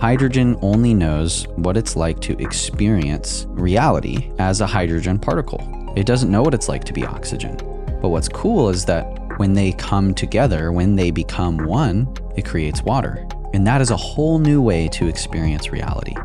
Hydrogen only knows what it's like to experience reality as a hydrogen particle. It doesn't know what it's like to be oxygen. But what's cool is that when they come together, when they become one, it creates water. And that is a whole new way to experience reality.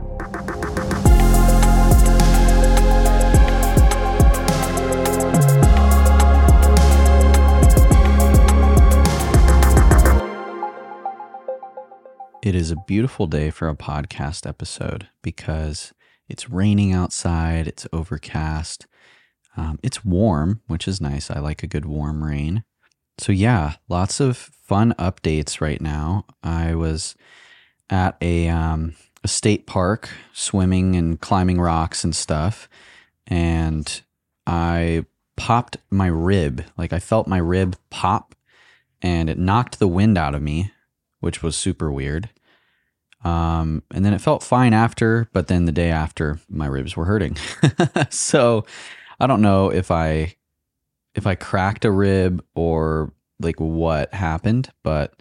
It is a beautiful day for a podcast episode because it's raining outside, it's overcast, it's warm, which is nice. I like a good warm rain. So yeah, lots of fun updates right now. I was at a state park swimming and climbing rocks and stuff, and I popped my rib. Like I felt my rib pop, and it knocked the wind out of me, which was super weird. And then it felt fine after, but then the day after my ribs were hurting. So I don't know if I cracked a rib or like what happened,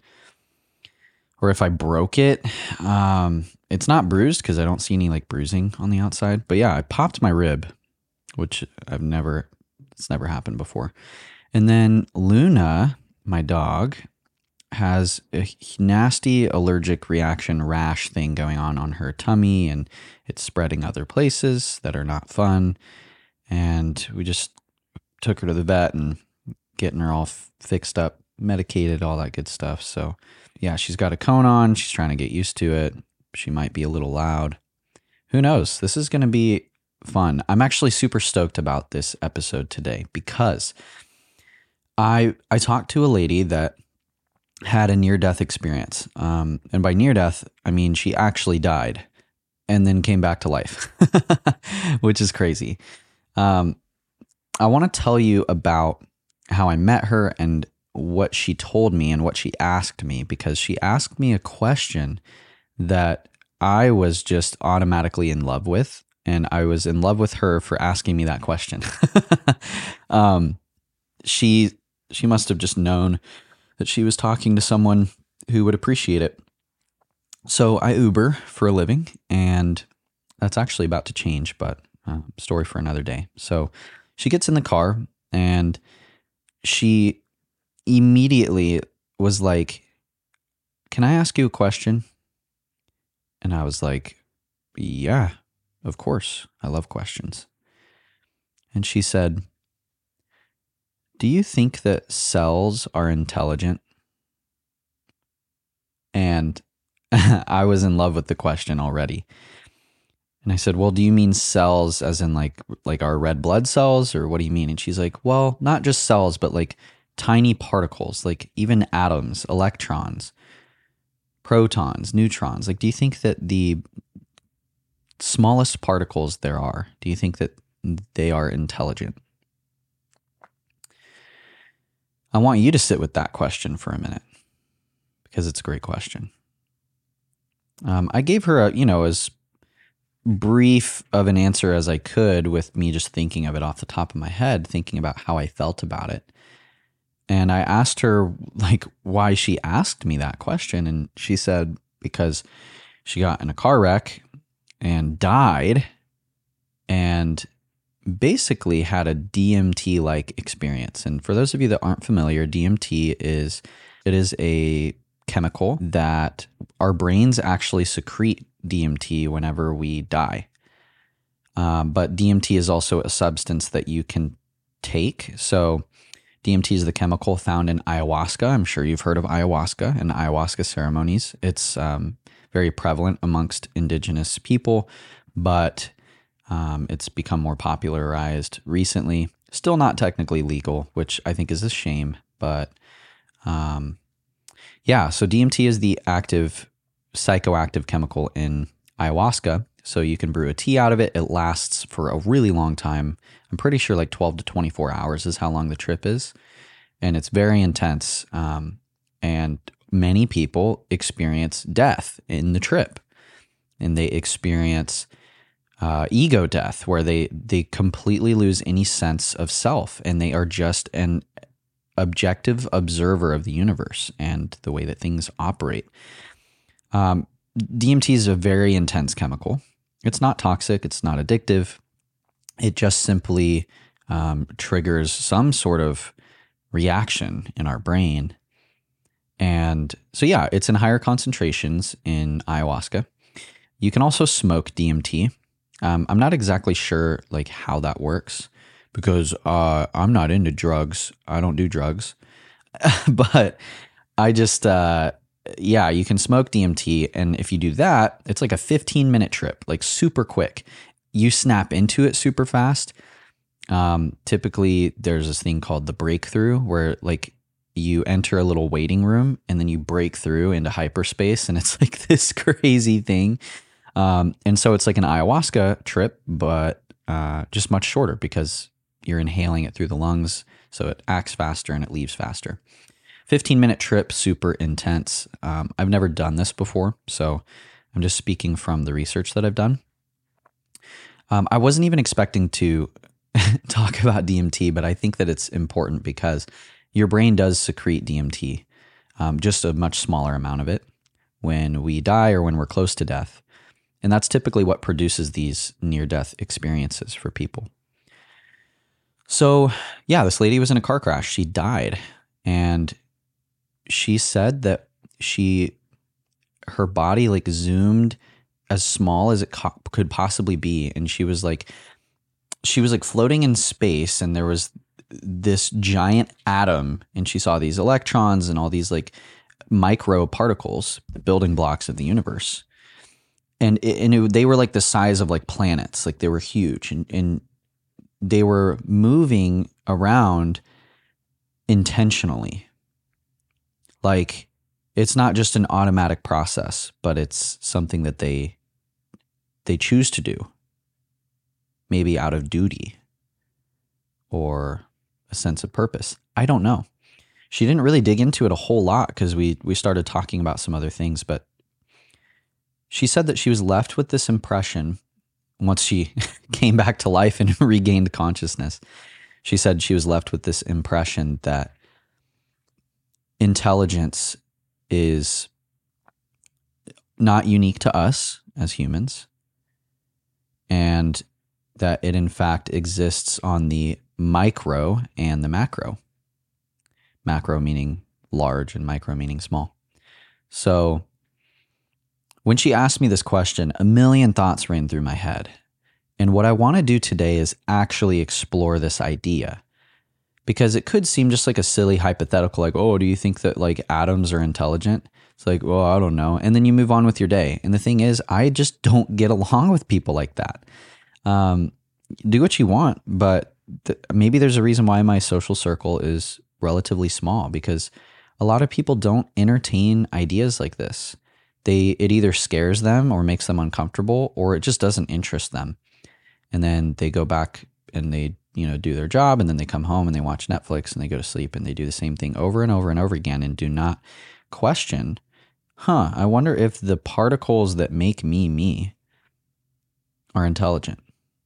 or if I broke it. It's not bruised because I don't see any like bruising on the outside, but yeah, I popped my rib, which it's never happened before. And then Luna, my dog, has a nasty allergic reaction rash thing going on her tummy, and it's spreading other places that are not fun. And we just took her to the vet and getting her all fixed up, medicated, all that good stuff. So yeah, she's got a cone on. She's trying to get used to it. She might be a little loud. Who knows? This is going to be fun. I'm actually super stoked about this episode today because I talked to a lady that had a near-death experience. And by near-death, I mean she actually died and then came back to life, which is crazy. I want to tell you about how I met her and what she told me and what she asked me, because she asked me a question that I was just automatically in love with, and I was in love with her for asking me that question. She must have just known that she was talking to someone who would appreciate it. So I Uber for a living, and that's actually about to change, but story for another day. So she gets in the car, and she immediately was like, "Can I ask you a question?" And I was like, "Yeah, of course. I love questions." And she said, "Do you think that cells are intelligent?" And I was in love with the question already. And I said, "Well, do you mean cells as in like our red blood cells, or what do you mean?" And she's like, "Well, not just cells, but like tiny particles, like even atoms, electrons, protons, neutrons. Like, do you think that the smallest particles there are, do you think that they are intelligent?" I want you to sit with that question for a minute because it's a great question. I gave her as brief of an answer as I could with me just thinking of it off the top of my head, thinking about how I felt about it. And I asked her like why she asked me that question. And she said because she got in a car wreck and died and basically had a DMT-like experience. And for those of you that aren't familiar, DMT is a chemical that our brains actually secrete DMT whenever we die. But DMT is also a substance that you can take. So DMT is the chemical found in ayahuasca. I'm sure you've heard of ayahuasca and ayahuasca ceremonies. It's very prevalent amongst indigenous people, but it's become more popularized recently. Still not technically legal, which I think is a shame. But so DMT is the active psychoactive chemical in ayahuasca. So you can brew a tea out of it. It lasts for a really long time. I'm pretty sure like 12 to 24 hours is how long the trip is. And it's very intense. And many people experience death in the trip. And they experience ego death, where they completely lose any sense of self, and they are just an objective observer of the universe and the way that things operate. DMT is a very intense chemical. It's not toxic. It's not addictive. It just simply triggers some sort of reaction in our brain. And so, yeah, it's in higher concentrations in ayahuasca. You can also smoke DMT. I'm not exactly sure like how that works because I'm not into drugs. I don't do drugs. But I just, yeah, you can smoke DMT. And if you do that, it's like a 15-minute trip, like super quick. You snap into it super fast. Typically, there's this thing called the breakthrough where like you enter a little waiting room and then you break through into hyperspace. And it's like this crazy thing. And so it's like an ayahuasca trip, but just much shorter because you're inhaling it through the lungs. So it acts faster and it leaves faster. 15-minute trip, super intense. I've never done this before, so I'm just speaking from the research that I've done. I wasn't even expecting to talk about DMT, but I think that it's important because your brain does secrete DMT, just a much smaller amount of it when we die or when we're close to death. And that's typically what produces these near-death experiences for people. So, yeah, this lady was in a car crash. She died. And she said that her body like zoomed as small as it could possibly be. And she was like floating in space and there was this giant atom and she saw these electrons and all these like micro particles, the building blocks of the universe. And they were like the size of like planets, like they were huge and they were moving around intentionally. Like it's not just an automatic process, but it's something that they choose to do, maybe out of duty or a sense of purpose. I don't know. She didn't really dig into it a whole lot because we started talking about some other things, but she said that she was left with this impression once she came back to life and regained consciousness. She said she was left with this impression that intelligence is not unique to us as humans, and that it in fact exists on the micro and the macro. Macro meaning large and micro meaning small. So when she asked me this question, a million thoughts ran through my head. And what I want to do today is actually explore this idea. Because it could seem just like a silly hypothetical, like, oh, do you think that like atoms are intelligent? It's like, well, I don't know. And then you move on with your day. And the thing is, I just don't get along with people like that. Do what you want, but maybe there's a reason why my social circle is relatively small, because a lot of people don't entertain ideas like this. It either scares them or makes them uncomfortable, or it just doesn't interest them. And then they go back and they, do their job, and then they come home and they watch Netflix and they go to sleep and they do the same thing over and over and over again and do not question, I wonder if the particles that make me are intelligent.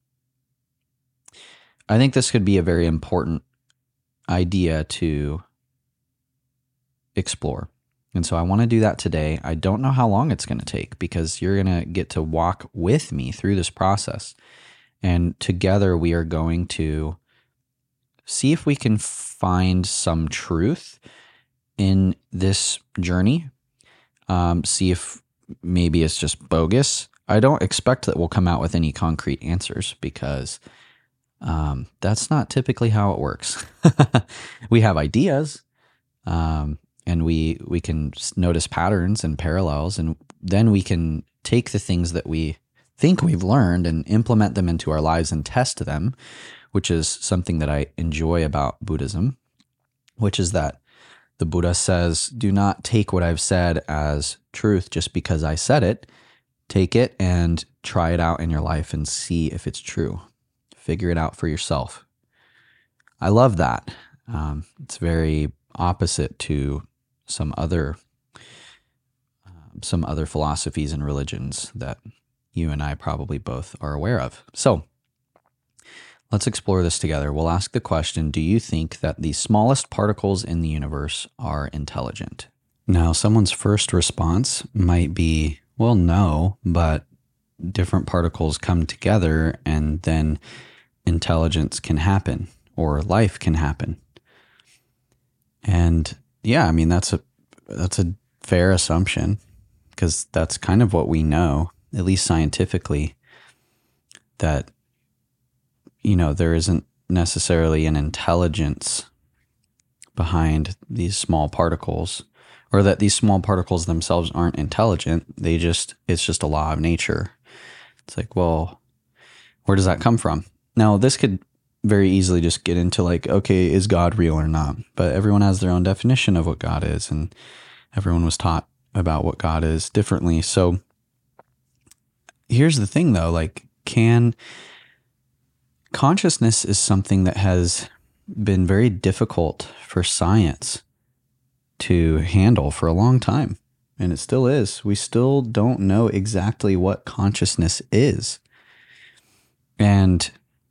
I think this could be a very important idea to explore. And so I want to do that today. I don't know how long it's going to take because you're going to get to walk with me through this process. And together we are going to see if we can find some truth in this journey. See if maybe it's just bogus. I don't expect that we'll come out with any concrete answers because that's not typically how it works. We have ideas. And we can notice patterns and parallels, and then we can take the things that we think we've learned and implement them into our lives and test them, which is something that I enjoy about Buddhism, which is that the Buddha says, do not take what I've said as truth just because I said it. Take it and try it out in your life and see if it's true. Figure it out for yourself. I love that. It's very opposite to some other philosophies and religions that you and I probably both are aware of. So let's explore this together. We'll ask the question, do you think that the smallest particles in the universe are intelligent? Now, someone's first response might be, Well, no, but different particles come together and then intelligence can happen or life can happen. And yeah, I mean, that's a fair assumption because that's kind of what we know, at least scientifically, that, there isn't necessarily an intelligence behind these small particles, or that these small particles themselves aren't intelligent. It's just a law of nature. It's like, well, where does that come from? Now, this could very easily just get into like, okay, is God real or not? But everyone has their own definition of what God is, and everyone was taught about what God is differently. So here's the thing though, like, consciousness is something that has been very difficult for science to handle for a long time. And it still is. We still don't know exactly what consciousness is. And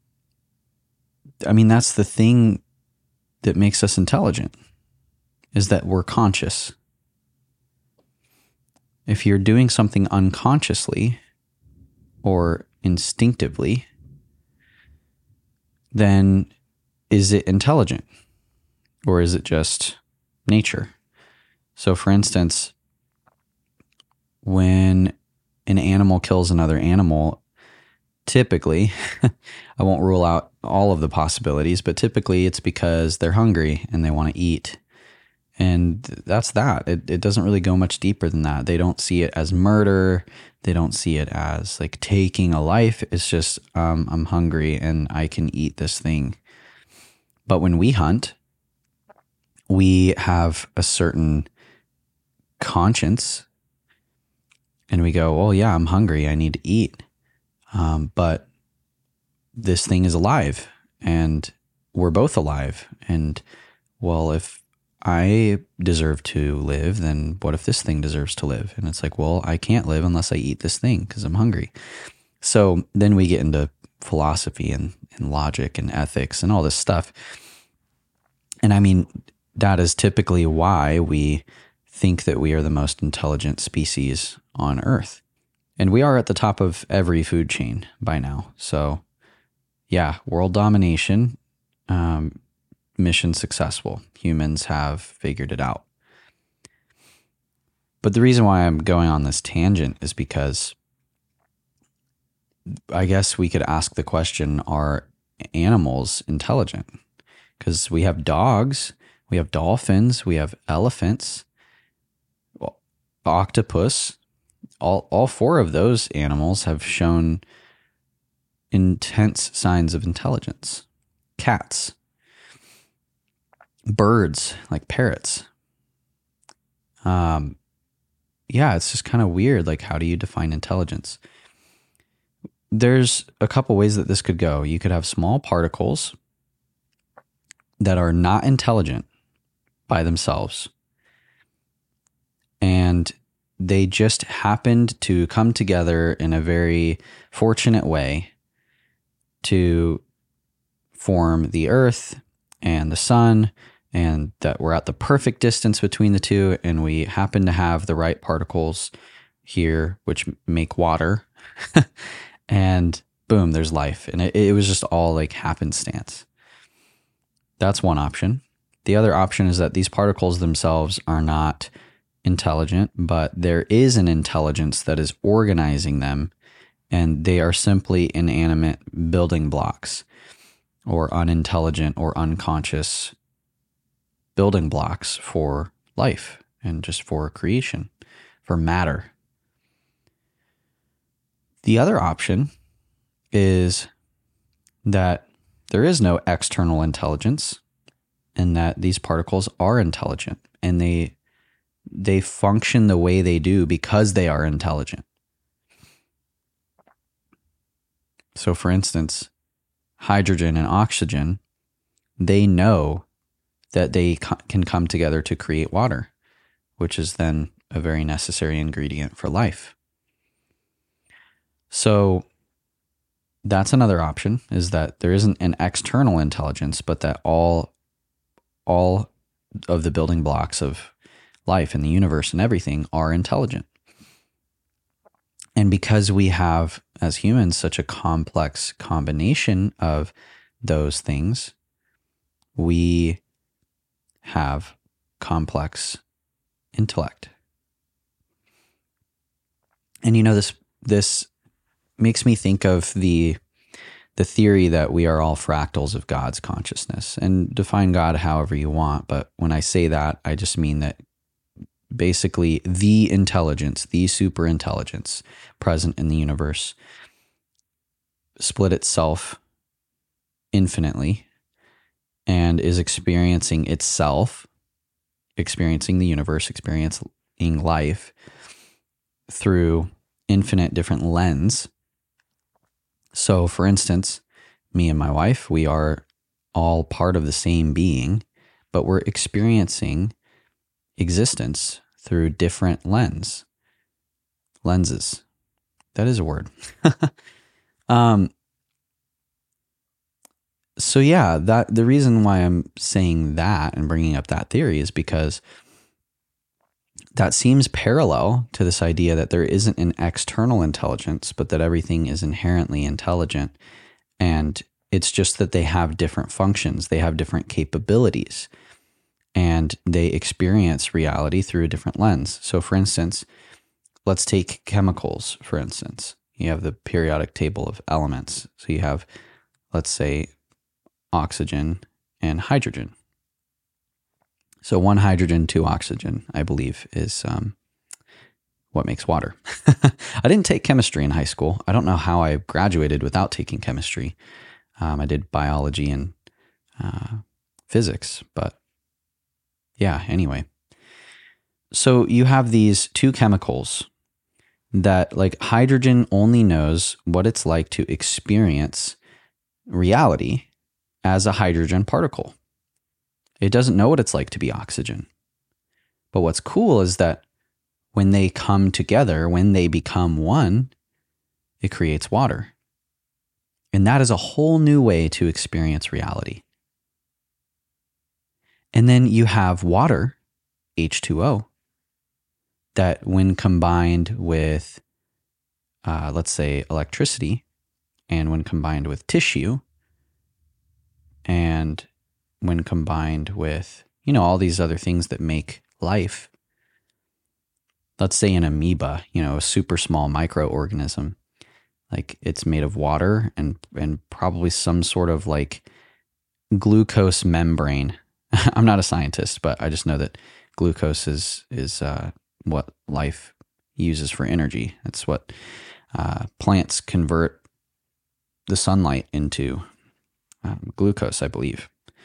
I mean, that's the thing that makes us intelligent, is that we're conscious. If you're doing something unconsciously or instinctively, then is it intelligent, or is it just nature? So for instance, when an animal kills another animal, typically, I won't rule out all of the possibilities, but typically it's because they're hungry and they want to eat. And that's that. It doesn't really go much deeper than that. They don't see it as murder. They don't see it as like taking a life. It's just, I'm hungry and I can eat this thing. But when we hunt, we have a certain conscience and we go, well, yeah, I'm hungry. I need to eat. But this thing is alive and we're both alive. And well, if I deserve to live, then what if this thing deserves to live? And it's like, well, I can't live unless I eat this thing because I'm hungry. So then we get into philosophy and logic and ethics and all this stuff. And I mean, that is typically why we think that we are the most intelligent species on Earth. And we are at the top of every food chain by now. So yeah, world domination, mission successful. Humans have figured it out. But the reason why I'm going on this tangent is because I guess we could ask the question, are animals intelligent? Because we have dogs, we have dolphins, we have elephants, octopus. All four of those animals have shown intense signs of intelligence. Cats, birds like parrots. Yeah, it's just kind of weird. Like, how do you define intelligence? There's a couple ways that this could go. You could have small particles that are not intelligent by themselves, and they just happened to come together in a very fortunate way to form the earth and the sun, and that we're at the perfect distance between the two, and we happen to have the right particles here, which make water, and boom, there's life. And it was just all like happenstance. That's one option. The other option is that these particles themselves are not intelligent, but there is an intelligence that is organizing them, and they are simply inanimate building blocks, or unintelligent or unconscious building blocks for life and just for creation, for matter. The other option is that there is no external intelligence, and that these particles are intelligent, and they function the way they do because they are intelligent. So for instance, hydrogen and oxygen, they know that they can come together to create water, which is then a very necessary ingredient for life. So that's another option, is that there isn't an external intelligence, but that all of the building blocks of life in the universe and everything are intelligent. And because we have, as humans, such a complex combination of those things, we have complex intellect. And this makes me think of the theory that we are all fractals of God's consciousness, and define God however you want. But when I say that, I just mean that basically the intelligence, the super intelligence present in the universe split itself infinitely and is experiencing itself, experiencing the universe, experiencing life through infinite different lens. So, for instance, me and my wife, we are all part of the same being, but we're experiencing existence through different lenses. That is a word. So yeah, that the reason why I'm saying that and bringing up that theory is because that seems parallel to this idea that there isn't an external intelligence, but that everything is inherently intelligent. And it's just that they have different functions, they have different capabilities, and they experience reality through a different lens. So for instance, let's take chemicals, for instance. You have the periodic table of elements. So you have, let's say, oxygen and hydrogen. So 1 hydrogen, 2 oxygen, I believe, is what makes water. I didn't take chemistry in high school. I don't know how I graduated without taking chemistry. I did biology and physics, but yeah, anyway. So you have these 2 chemicals that, like, hydrogen only knows what it's like to experience reality as a hydrogen particle. It doesn't know what it's like to be oxygen. But what's cool is that when they come together, when they become one, it creates water. And that is a whole new way to experience reality. And then you have water, H2O, that when combined with, let's say, electricity, and when combined with tissue, and when combined with, all these other things that make life, let's say an amoeba, a super small microorganism, like it's made of water and probably some sort of like glucose membrane. I'm not a scientist, but I just know that glucose is what life uses for energy. That's what plants convert the sunlight into glucose, I believe.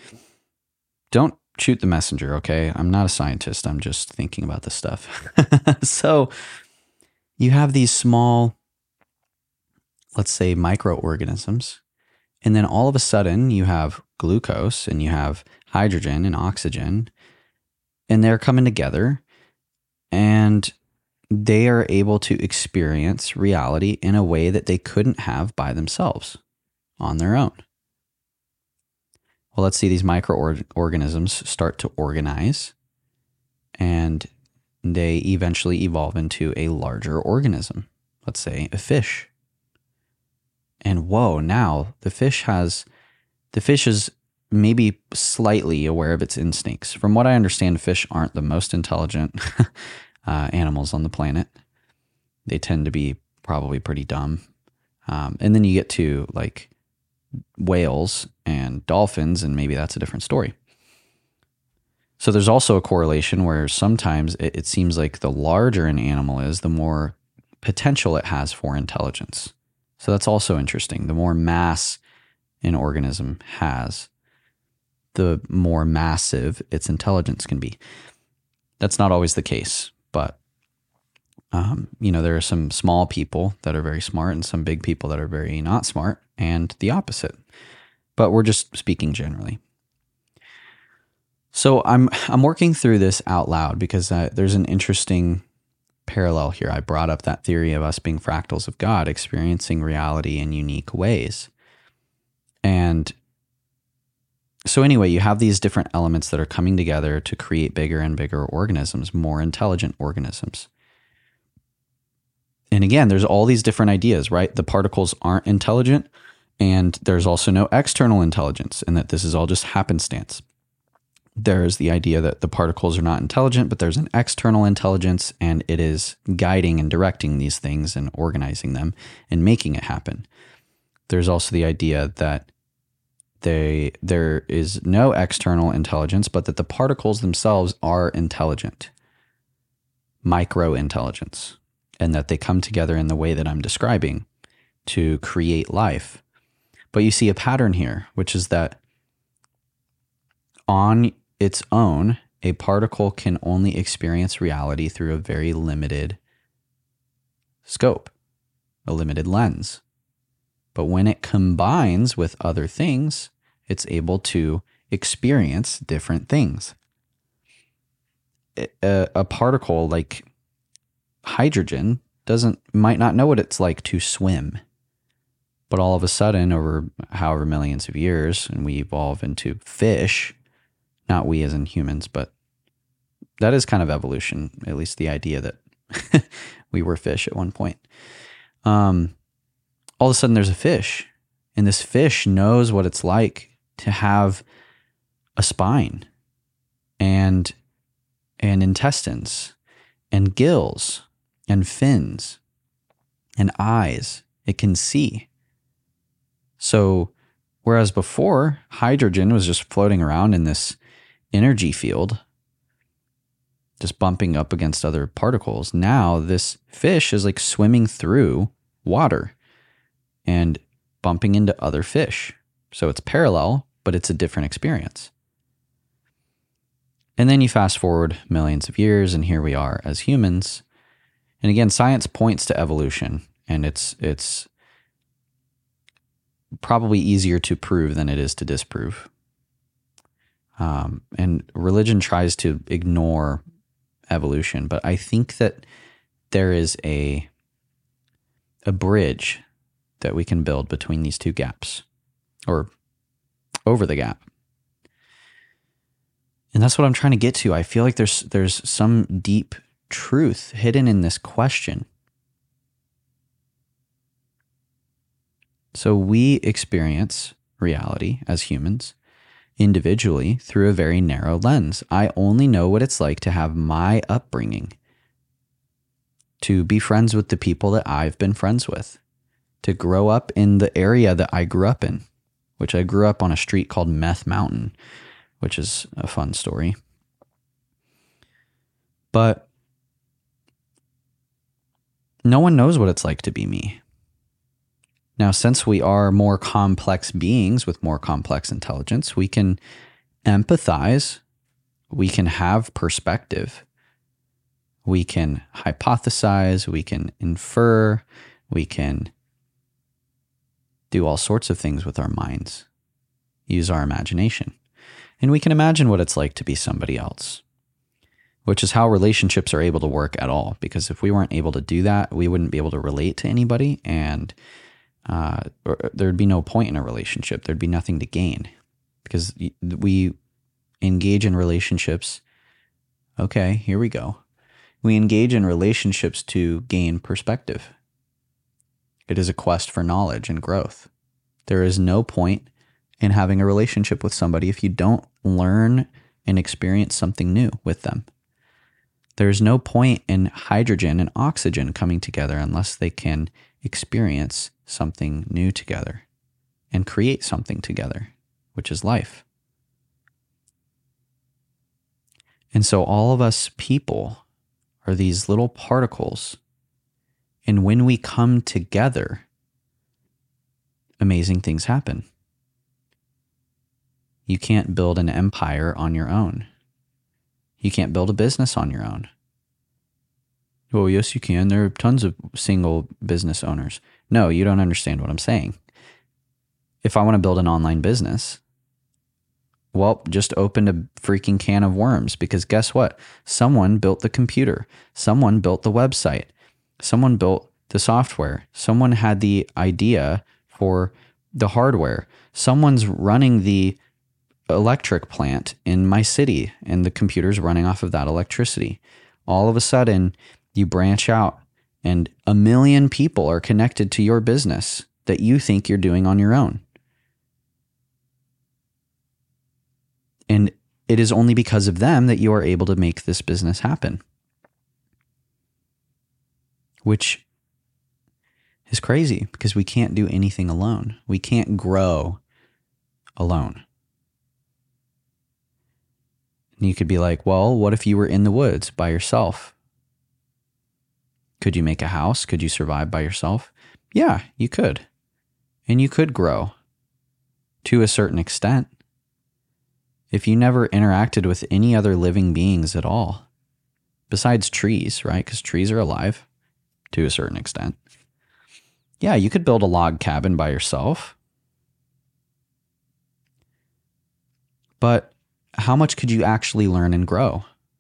Don't shoot the messenger, okay? I'm not a scientist. I'm just thinking about this stuff. So you have these small, let's say, microorganisms, and then all of a sudden you have glucose and you have hydrogen and oxygen, and they're coming together, and they are able to experience reality in a way that they couldn't have by themselves on their own. Well, let's see these microorganisms start to organize, and they eventually evolve into a larger organism, let's say a fish. And whoa, now the fish is maybe slightly aware of its instincts. From what I understand, fish aren't the most intelligent animals on the planet. They tend to be probably pretty dumb. And then you get to like whales and dolphins, and maybe that's a different story. So there's also a correlation where sometimes it seems like the larger an animal is, the more potential it has for intelligence. So that's also interesting. The more mass an organism has, the more massive its intelligence can be. That's not always the case, but there are some small people that are very smart and some big people that are very not smart, and the opposite. But we're just speaking generally. So I'm working through this out loud because there's an interesting parallel here. I brought up that theory of us being fractals of God, experiencing reality in unique ways. And so anyway, you have these different elements that are coming together to create bigger and bigger organisms, more intelligent organisms. And again, there's all these different ideas, right? The particles aren't intelligent, and there's also no external intelligence, and that this is all just happenstance. There's the idea that the particles are not intelligent, but there's an external intelligence, and it is guiding and directing these things and organizing them and making it happen. There's also the idea that there is no external intelligence, but that the particles themselves are intelligent, micro-intelligence, and that they come together in the way that I'm describing to create life. But you see a pattern here, which is that on its own, a particle can only experience reality through a very limited scope, a limited lens. But when it combines with other things, it's able to experience different things. A particle like hydrogen might not know what it's like to swim, but all of a sudden, over however millions of years, and we evolve into fish, not we as in humans, but that is kind of evolution, at least the idea that we were fish at one point. All of a sudden there's a fish, and this fish knows what it's like to have a spine and intestines and gills and fins and eyes. It can see. So whereas before hydrogen was just floating around in this energy field, just bumping up against other particles, now this fish is like swimming through water and bumping into other fish. So it's parallel, but it's a different experience. And then you fast forward millions of years, and here we are as humans. And again, science points to evolution, and it's probably easier to prove than it is to disprove. And religion tries to ignore evolution, but I think that there is a bridge that we can build between these two gaps, or over the gap. And that's what I'm trying to get to. I feel like there's some deep truth hidden in this question. So we experience reality as humans individually through a very narrow lens. I only know what it's like to have my upbringing, to be friends with the people that I've been friends with, to grow up in the area that I grew up in, which I grew up on a street called Meth Mountain, which is a fun story. But no one knows what it's like to be me. Now, since we are more complex beings with more complex intelligence, we can empathize, we can have perspective, we can hypothesize, we can infer, we can do all sorts of things with our minds, use our imagination. And we can imagine what it's like to be somebody else, which is how relationships are able to work at all. Because if we weren't able to do that, we wouldn't be able to relate to anybody, and there'd be no point in a relationship. There'd be nothing to gain, because we engage in relationships. Okay, here we go. We engage in relationships to gain perspective. It is a quest for knowledge and growth. There is no point in having a relationship with somebody if you don't learn and experience something new with them. There's no point in hydrogen and oxygen coming together unless they can experience something new together and create something together, which is life. And so all of us people are these little particles, and when we come together, amazing things happen. You can't build an empire on your own. You can't build a business on your own. Well, yes, you can. There are tons of single business owners. No, you don't understand what I'm saying. If I want to build an online business, well, just open a freaking can of worms, because guess what? Someone built the computer. Someone built the website. Someone built the software. Someone had the idea for the hardware. Someone's running the electric plant in my city, and the computer's running off of that electricity. All of a sudden, you branch out And 1 million people are connected to your business that you think you're doing on your own. And it is only because of them that you are able to make this business happen. Which is crazy because we can't do anything alone. We can't grow alone. And you could be like, well, what if you were in the woods by yourself? Could you make a house? Could you survive by yourself? Yeah, you could. And you could grow to a certain extent. If you never interacted with any other living beings at all, besides trees, right? Because trees are alive to a certain extent. Yeah, you could build a log cabin by yourself. But how much could you actually learn and grow?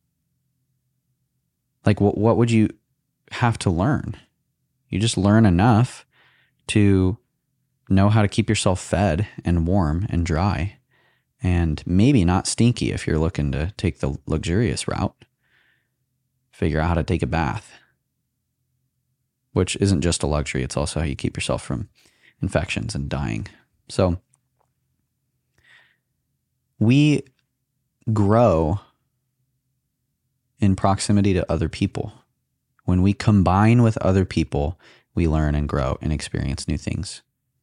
Like, what would you have to learn? You just learn enough to know how to keep yourself fed and warm and dry, and maybe not stinky if you're looking to take the luxurious route. Figure out how to take a bath, which isn't just a luxury. It's also how you keep yourself from infections and dying. So we grow in proximity to other people. When we combine with other people, we learn and grow and experience new things.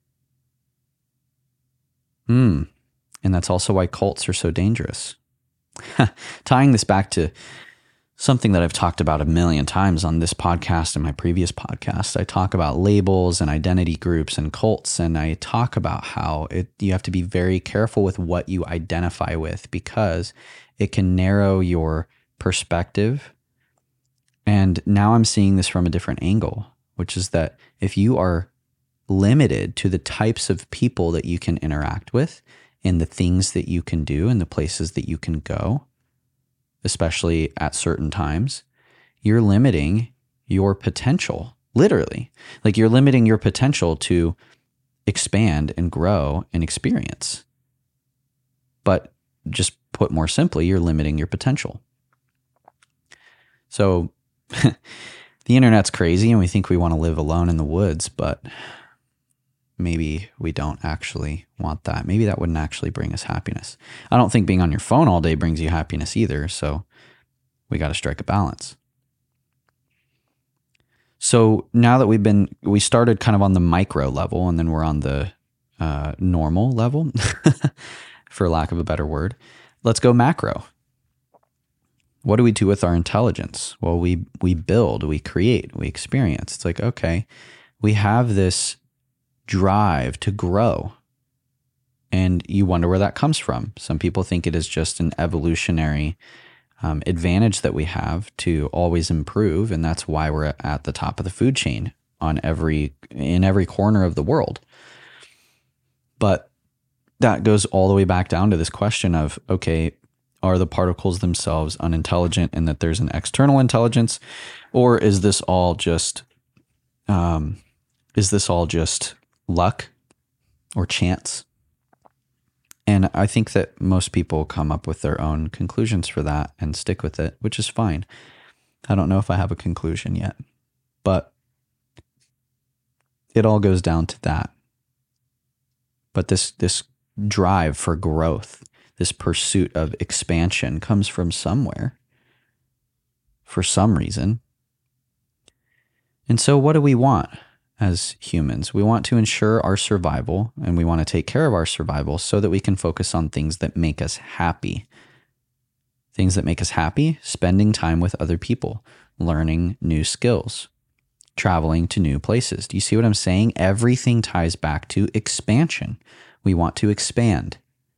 And that's also why cults are so dangerous. Tying this back to something that I've talked about 1 million times on this podcast and my previous podcast, I talk about labels and identity groups and cults, and I talk about how you have to be very careful with what you identify with because it can narrow your perspective. And now I'm seeing this from a different angle, which is that if you are limited to the types of people that you can interact with and the things that you can do and the places that you can go, especially at certain times, you're limiting your potential, literally. Like you're limiting your potential to expand and grow and experience. But just put more simply, you're limiting your potential. So the internet's crazy and we think we want to live alone in the woods, but maybe we don't actually want that. Maybe that wouldn't actually bring us happiness. I don't think being on your phone all day brings you happiness either, so we got to strike a balance. So now that we started kind of on the micro level and then we're on the normal level, for lack of a better word, let's go macro. What do we do with our intelligence? Well, we build, we create, we experience. It's like, okay, we have this drive to grow. And you wonder where that comes from. Some people think it is just an evolutionary advantage that we have to always improve, and that's why we're at the top of the food chain in every corner of the world. But that goes all the way back down to this question of, okay, are the particles themselves unintelligent and that there's an external intelligence, or is this all just luck or chance? And I think that most people come up with their own conclusions for that and stick with it, which is fine. I don't know if I have a conclusion yet, but it all goes down to that. But this drive for growth, this pursuit of expansion comes from somewhere, for some reason. And so what do we want as humans? We want to ensure our survival, and we want to take care of our survival so that we can focus on things that make us happy. Things that make us happy: spending time with other people, learning new skills, traveling to new places. Do you see what I'm saying? Everything ties back to expansion. We want to expand.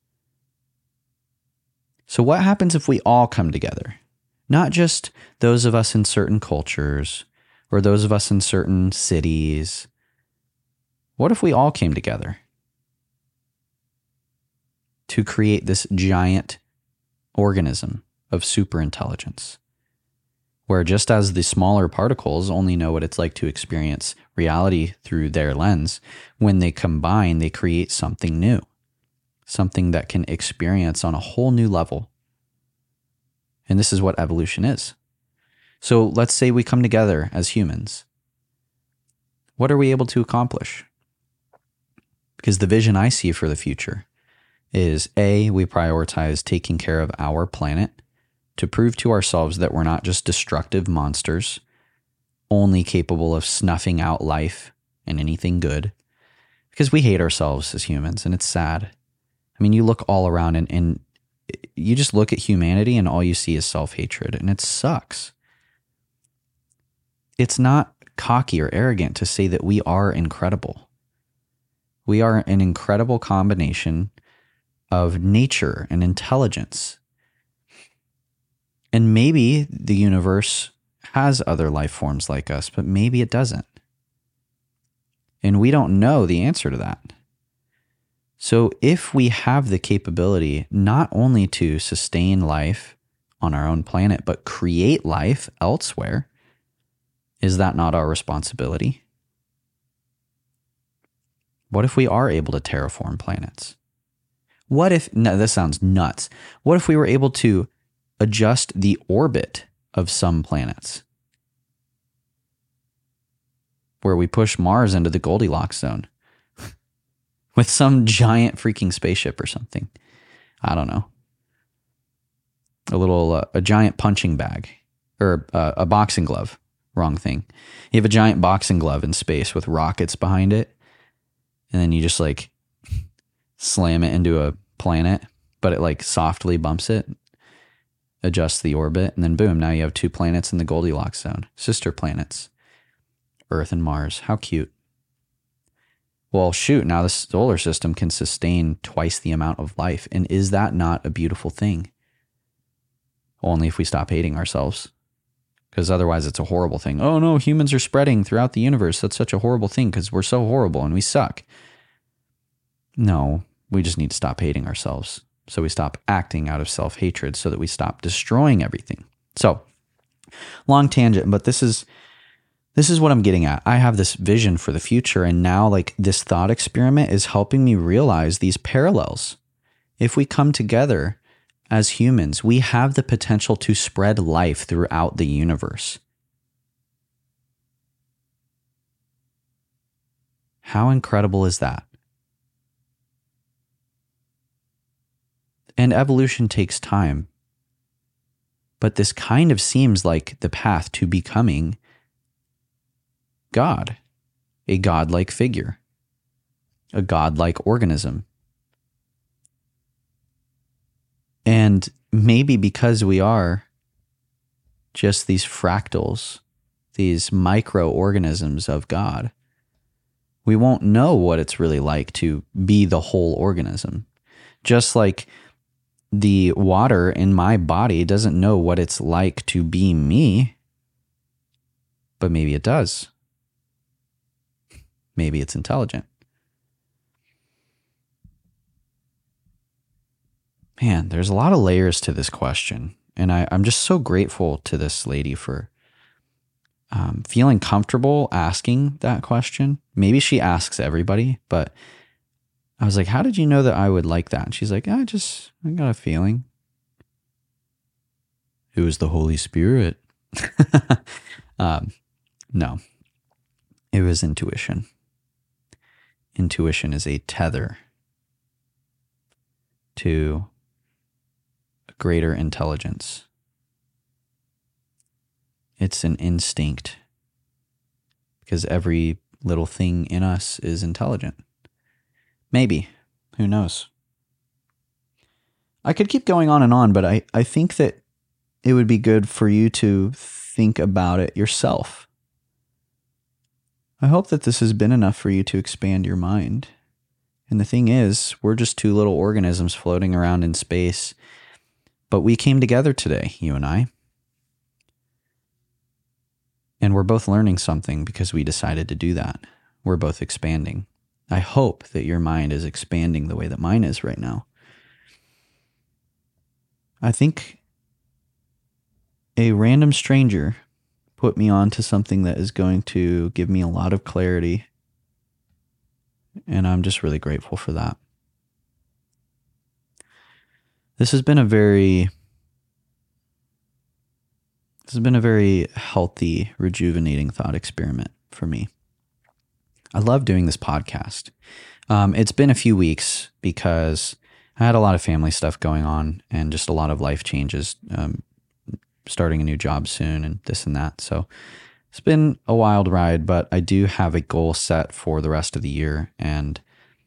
So what happens if we all come together? Not just those of us in certain cultures or those of us in certain cities. What if we all came together to create this giant organism of superintelligence, where just as the smaller particles only know what it's like to experience reality through their lens, when they combine, they create something new, something that can experience on a whole new level. And this is what evolution is. So let's say we come together as humans What are we able to accomplish? Because the vision I see for the future is A, we prioritize taking care of our planet to prove to ourselves that we're not just destructive monsters, only capable of snuffing out life and anything good. Because we hate ourselves as humans, and it's sad. I mean, you look all around and you just look at humanity and all you see is self-hatred, and it sucks. It's not cocky or arrogant to say that we are incredible. We are an incredible combination of nature and intelligence. And maybe the universe has other life forms like us, but maybe it doesn't. And we don't know the answer to that. So if we have the capability not only to sustain life on our own planet, but create life elsewhere, is that not our responsibility? What if we are able to terraform planets? What if, no, this sounds nuts. What if we were able to adjust the orbit of some planets, where we push Mars into the Goldilocks zone with some giant freaking spaceship or something? I don't know. A giant punching bag, or a boxing glove. Wrong thing. You have a giant boxing glove in space with rockets behind it, and then you just like slam it into a planet, but it like softly bumps it, adjusts the orbit, and then boom, now you have two planets in the Goldilocks zone, sister planets, Earth and Mars. How cute. Well, shoot, now the solar system can sustain twice the amount of life. And is that not a beautiful thing? Only if we stop hating ourselves. Because otherwise it's a horrible thing. Oh no, humans are spreading throughout the universe. That's such a horrible thing because we're so horrible and we suck. No, we just need to stop hating ourselves. So we stop acting out of self-hatred so that we stop destroying everything. So, long tangent, but this is what I'm getting at. I have this vision for the future, and now like this thought experiment is helping me realize these parallels. If we come together as humans, we have the potential to spread life throughout the universe. How incredible is that? And evolution takes time. But this kind of seems like the path to becoming God, a godlike figure, a godlike organism. And maybe because we are just these fractals, these microorganisms of God, we won't know what it's really like to be the whole organism. Just like the water in my body doesn't know what it's like to be me, but maybe it does. Maybe it's intelligent. Man, there's a lot of layers to this question. And I'm just so grateful to this lady for feeling comfortable asking that question. Maybe she asks everybody, but I was like, how did you know that I would like that? And she's like, I got a feeling. It was the Holy Spirit. No, it was intuition. Intuition is a tether to greater intelligence. It's an instinct because every little thing in us is intelligent. Maybe. Who knows? I could keep going on and on, but I think that it would be good for you to think about it yourself. I hope that this has been enough for you to expand your mind. And the thing is, we're just two little organisms floating around in space. But we came together today, you and I. And we're both learning something because we decided to do that. We're both expanding. I hope that your mind is expanding the way that mine is right now. I think a random stranger put me on to something that is going to give me a lot of clarity. And I'm just really grateful for that. This has been a very healthy, rejuvenating thought experiment for me. I love doing this podcast. It's been a few weeks because I had a lot of family stuff going on and just a lot of life changes, starting a new job soon and this and that. So it's been a wild ride, but I do have a goal set for the rest of the year. And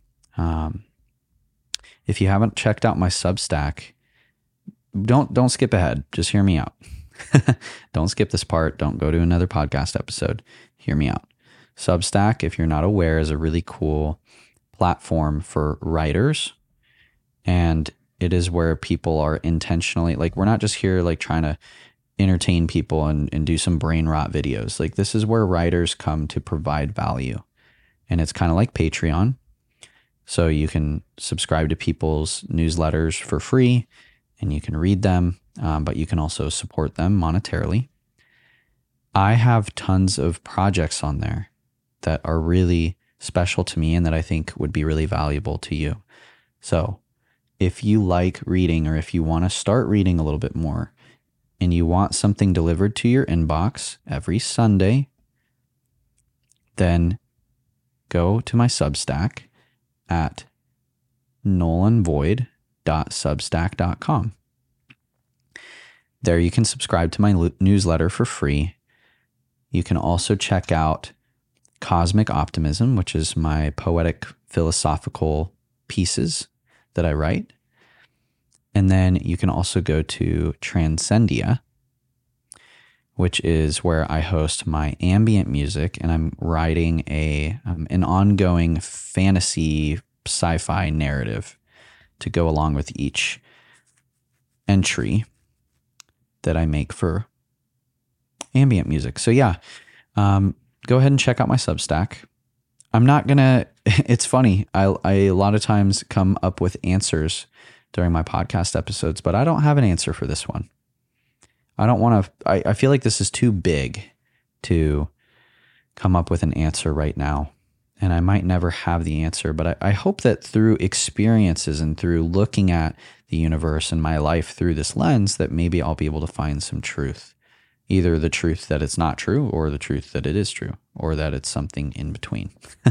if you haven't checked out my Substack, don't skip ahead. Just hear me out. Don't skip this part. Don't go to another podcast episode. Hear me out. Substack, if you're not aware, is a really cool platform for writers. And it is where people are intentionally, like, we're not just here like trying to entertain people and do some brain rot videos. Like, this is where writers come to provide value. And it's kind of like Patreon. So you can subscribe to people's newsletters for free and you can read them, but you can also support them monetarily. I have tons of projects on there that are really special to me and that I think would be really valuable to you. So if you like reading, or if you want to start reading a little bit more and you want something delivered to your inbox every Sunday, then go to my Substack at nolanvoid.substack.com. There you can subscribe to my newsletter for free. You can also check out Cosmic Optimism, which is my poetic philosophical pieces that I write. And then you can also go to Transcendia, which is where I host my ambient music, and I'm writing an ongoing fantasy sci-fi narrative to go along with each entry that I make for ambient music. So yeah, go ahead and check out my Substack. I'm not gonna, it's funny, I a lot of times come up with answers during my podcast episodes, but I don't have an answer for this one. I don't want to, I feel like this is too big to come up with an answer right now. And I might never have the answer, but I hope that through experiences and through looking at the universe and my life through this lens, that maybe I'll be able to find some truth. Either the truth that it's not true, or the truth that it is true, or that it's something in between.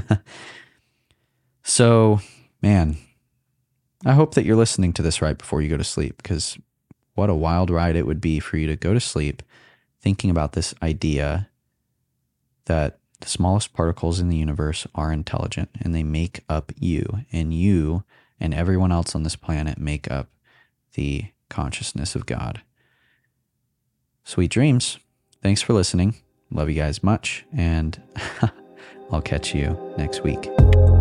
So, man, I hope that you're listening to this right before you go to sleep, because what a wild ride it would be for you to go to sleep thinking about this idea that the smallest particles in the universe are intelligent and they make up you and everyone else on this planet make up the consciousness of God. Sweet dreams. Thanks for listening. Love you guys much, and I'll catch you next week.